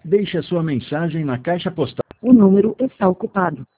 Deixe a sua mensagem na caixa postal. O número está ocupado.